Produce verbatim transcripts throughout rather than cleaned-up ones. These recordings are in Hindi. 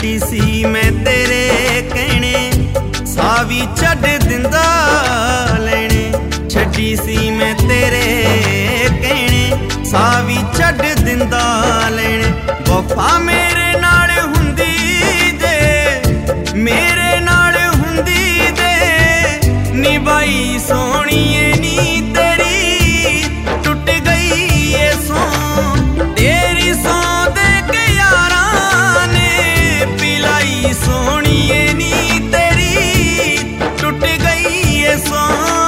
छड्डी सी मैं तेरे कहने सावी छड्ड दिंदा लेने छड्डी सी मैं तेरे कहने सावी छड्ड दिंदा लेने वफा मेरे नाल हुंदी जे मेरे नाल हुंदी दे निभाई सोहणीए नी तेरी टुट गई ये सौ तेरी सौ दे के यारां ने पिलाई सोहणीए नी तेरी टुट गई ये सौ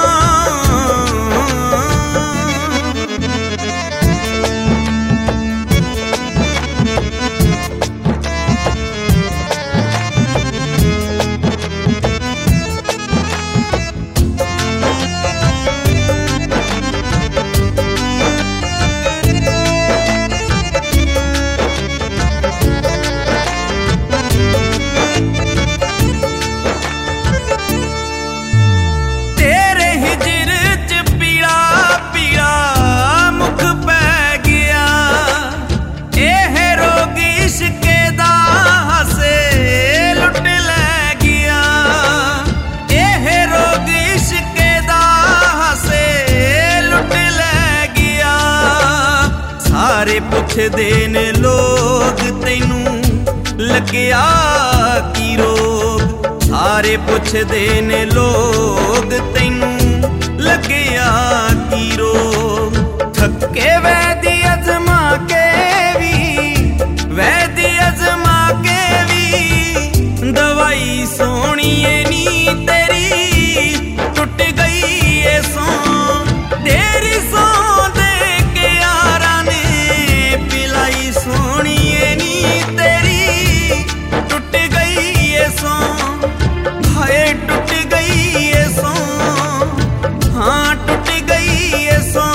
पुछदे ने लोग तैनू लग्या की रोग सारे पुछदे ने लोग तैनू लग्या की रोग थके वैदी अजमा के भी वैदी अजमा के भी दवाई सोहणीए नी तेरी टुट गई ये सौ तेरी सौ दे के यारां ने पिलाई सोहणीए नी तेरी टुट गई ये सौ हाय टुट गई ये सौ हाँ टुट गई ये सौ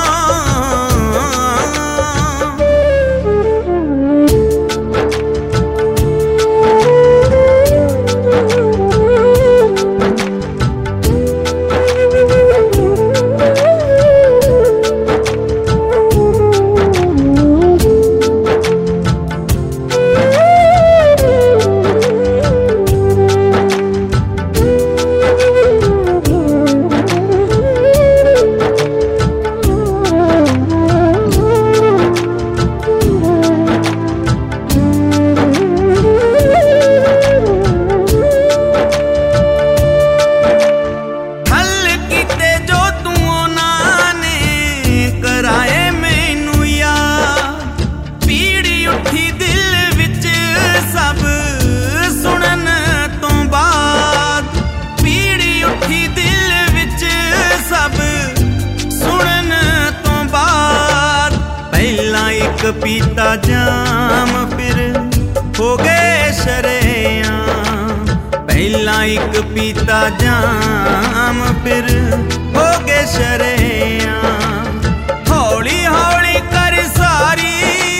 पीता जाम फिर हो गए शरेआम पहला एक पीता जाम फिर हो गए शरेआम हौली हौली कर सारी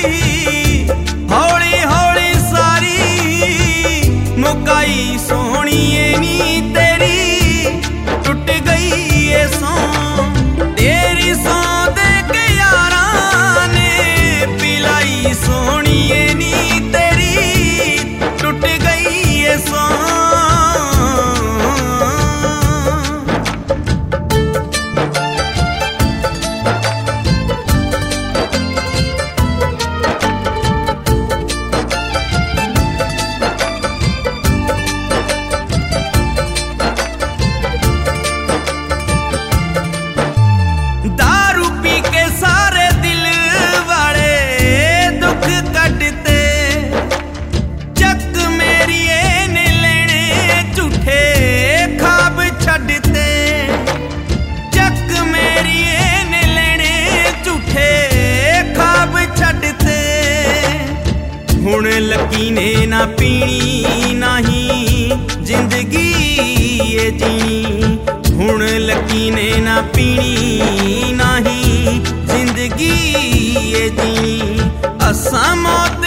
हौली हौली सारी मुकाई सोहणीए नी तेरी टुट गई ये सौ तेरी सौ दे के यारां ने पिलाई सोहणीए नी तेरी टुट गई ये सौ हुण लकीने ना पीनी नहीं जिंदगी ये जीनी हुण लकीने ना पीनी नहीं जिंदगी ये जीनी असां मौत